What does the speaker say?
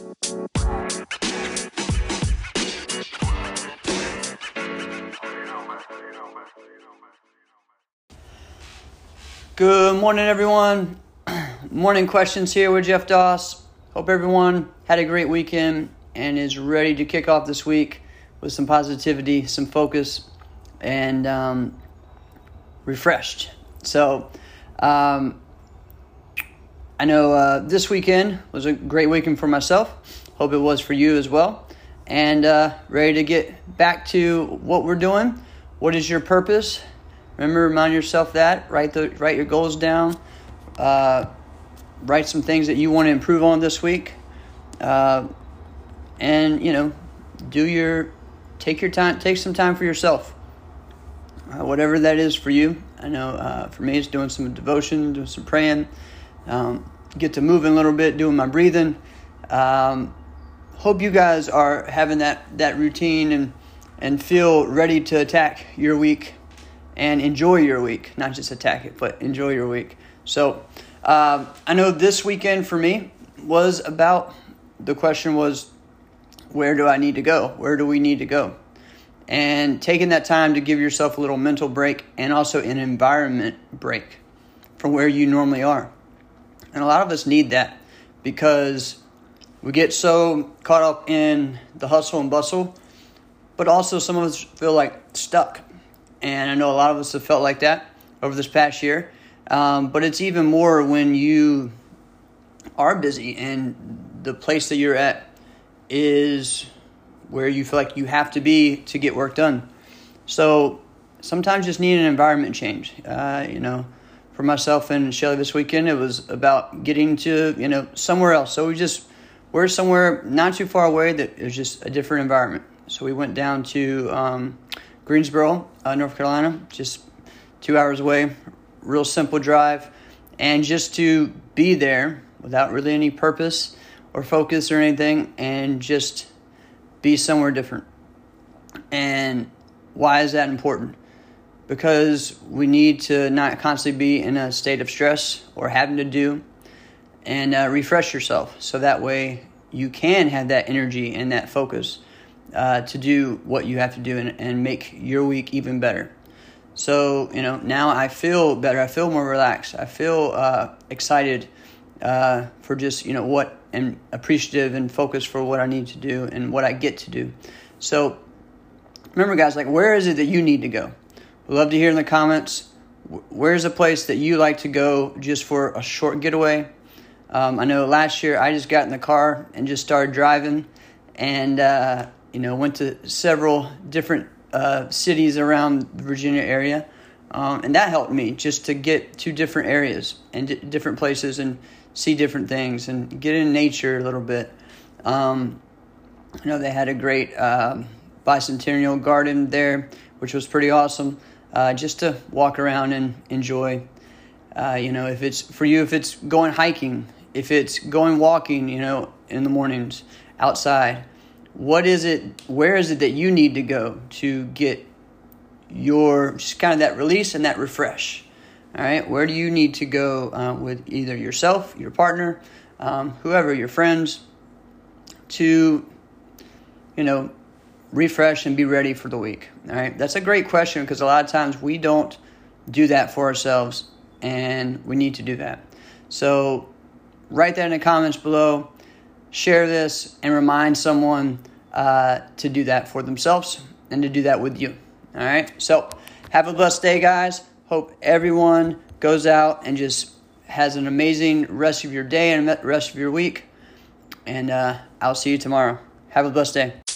Good morning, everyone. Morning questions here with Jeff Doss. Hope everyone had a great weekend and is ready to kick off this week with some positivity, some focus, and refreshed. So, I know this weekend was a great weekend for myself. Hope it was for you as well. And ready to get back to what we're doing. What is your purpose? Remember, remind yourself that. Write your goals down. Write some things that you want to improve on this week. And, take some time for yourself. Whatever that is for you. I know for me it's doing some devotion, doing some praying. Get to moving a little bit, doing my breathing. Hope you guys are having that routine and feel ready to attack your week and enjoy your week. Not just attack it, but enjoy your week. So I know this weekend for me was about, the question was, where do I need to go? Where do we need to go? And taking that time to give yourself a little mental break and also an environment break from where you normally are. And a lot of us need that because we get so caught up in the hustle and bustle, but also some of us feel like stuck. And I know a lot of us have felt like that over this past year. But it's even more when you are busy and the place that you're at is where you feel like you have to be to get work done. So sometimes just need an environment change. For myself and Shelly this weekend, it was about getting to, somewhere else. So we're somewhere not too far away that is just a different environment. So we went down to Greensboro, North Carolina, just 2 hours away. Real simple drive. And just to be there without really any purpose or focus or anything, and just be somewhere different. And why is that important? Because we need to not constantly be in a state of stress or having to do, and refresh yourself. So that way you can have that energy and that focus to do what you have to do and make your week even better. So, now I feel better. I feel more relaxed. I feel excited for just, and appreciative and focused for what I need to do and what I get to do. So remember, guys, where is it that you need to go? We'd love to hear in the comments. Where's a place that you like to go just for a short getaway? I know last year I just got in the car and just started driving and, went to several different cities around the Virginia area. And that helped me just to get to different areas and different places and see different things and get in nature a little bit. They had a great bicentennial garden there, which was pretty awesome, just to walk around and enjoy. If it's for you, if it's going hiking, if it's going walking, in the mornings outside, where is it that you need to go to get your just kind of that release and that refresh? All right, where do you need to go with either yourself, your partner, whoever, your friends, to, refresh and be ready for the week? All right, that's a great question because a lot of times we don't do that for ourselves, and we need to do that. So write that in the comments below. Share this and remind someone to do that for themselves and to do that with you. All right, so have a blessed day, guys. Hope everyone goes out and just has an amazing rest of your day and rest of your week. And I'll see you tomorrow. Have a blessed day.